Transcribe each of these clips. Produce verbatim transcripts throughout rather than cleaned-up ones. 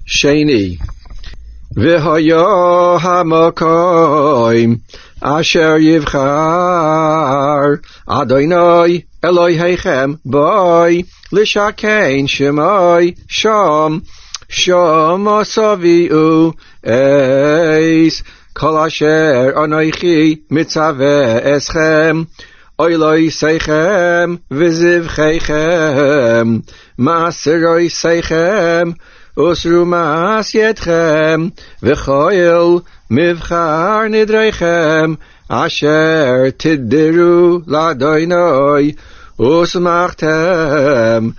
שני. והיה המקום אשר יבחר אדוני אלוהיכם בוי לשכן שמי שם שם סביעו אס כל אשר אנוכי מצווה אסכם אוילויסכם וזבחיכם מעשרויסכם אוסרו מעש ידכם וכל מבחר נדריכם אשר תדרו לאדוני ושמחתם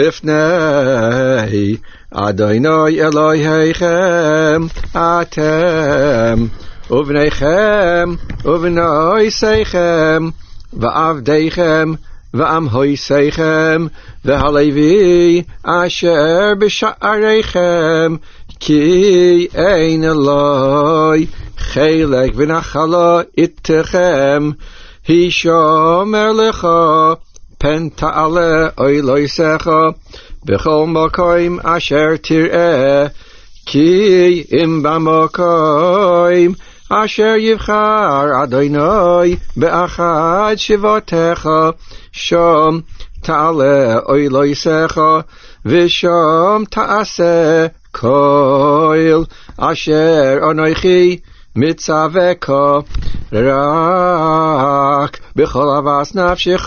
לפני אדוני אלוהיכם אתם ובניכם ובנויסיכם ועבדיכם ועמהויסיכם והלוי אשר בשעריכם כי אין אלוהי חלק ונחלה איתכם הישמר לך פן תעלה אוילויסך בכל מקום אשר תראה כי אם במקום אשר יבחר אדוני באחד שבתך שם תעלה אוילויסך ושם תעשה כל אשר אנוכי מצווך רק בכל אבס נפשך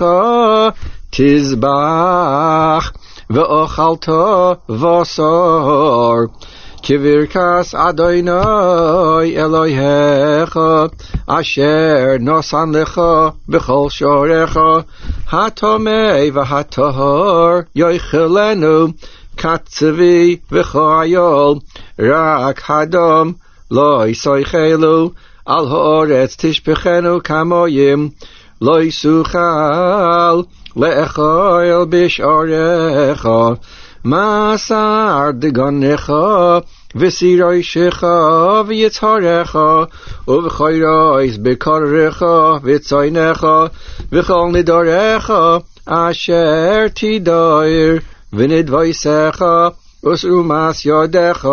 תזבח ואוכלת בשר כברכת אדוני אלוהיך אשר נתן לך בכל שעריך הטמא והטהור יאכלנו כצבי וכחייל רק הדם לא יסחלו על הארץ תשפכנו כמים לא יסוכל לאכול בשעריך מסר דגנך וסירישך ויצהרך ובחייריס בקרך וציינך וכל נדריך אשר תדיר ונדוויסך וסרומס ידך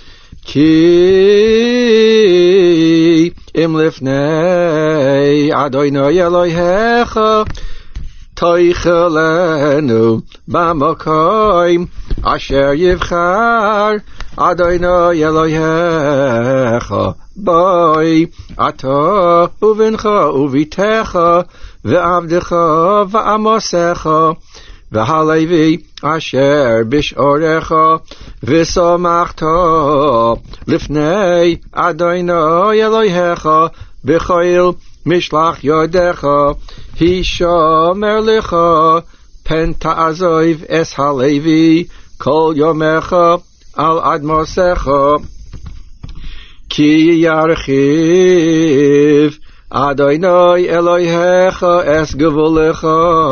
כי אם לפני אדוני אלוהיך תאכלנו במקום אשר יבחר אדוני אלוהיך בוי אתה ובנך וביתך ועבדך ועמוסך והלוי אשר בשעריך ושמחת לפני אדוני אלוהיך בכל משלח ידך הישמר לך פן תעזוב אס הלוי כל יומך על אדמוסך כי ירחיב אדוני אלוהיך אס גבולך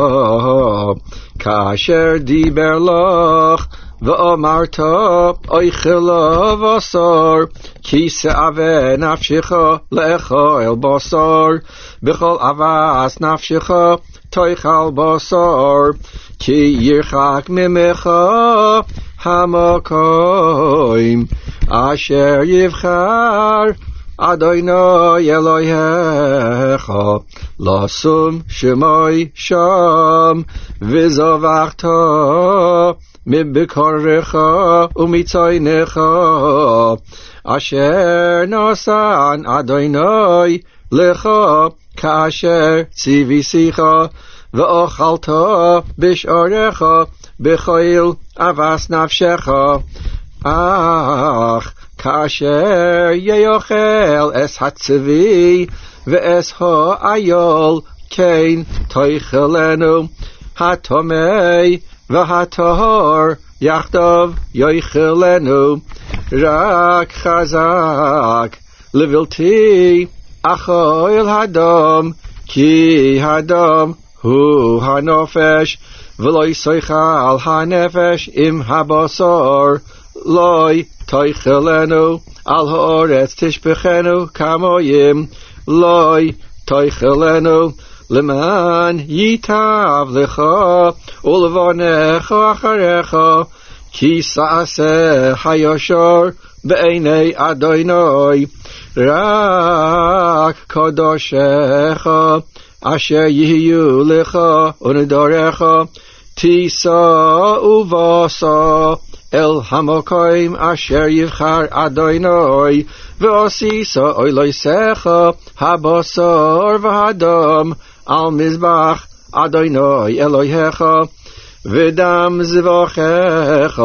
כאשר דיבר לך ואמרת אוכל בשר כי שאבה נפשך לאכול בשר בכל אבס נפשך תאכל בשר כי ירחק ממך המקום אשר יבחר אדוני אלוהיך לשום שמי שם וזבחת מבקרך ומציינך אשר נתן אדוני לך כאשר ציוויתיך ואוכלת בשעריך בכל אבס נפשך אך כאשר יאכל אס הצבי ואס האייל כן תאכלנו הטמא והטהור יחדיו יאכלנו רק חזק לבלתי אכול הדם כי הדם הוא הנפש ולא יסחל הנפש עם הבשר לא תאכלנו על הארץ תשפכנו כמים לא תאכלנו למען ייטב לך ולבונך אחריך כי סעשה היושר בעיני אדוני, רק קדושיך אשר יהיו לך ונדורך, תיסע ובסע אל המקום אשר יבחר אדוני, ועשיסה אלוהיך הבשר והדם על מזבח אדוני אלוהיך, ודם זבחיך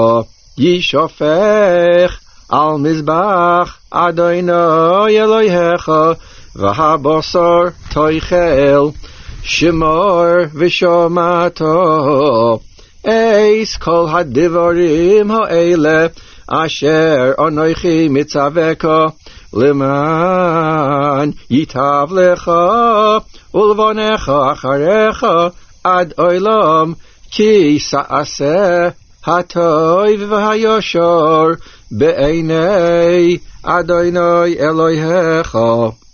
ישפך על מזבח אדוני אלוהיך, והבשר תאכל. שמור ושמעתו אס כל הדברים האלה אשר אנוכי מצווך, למען ייטב לך ולבונך אחריך עד עולם, כי תעשה הטוב והיושר בעיני אדוני אלוהיך.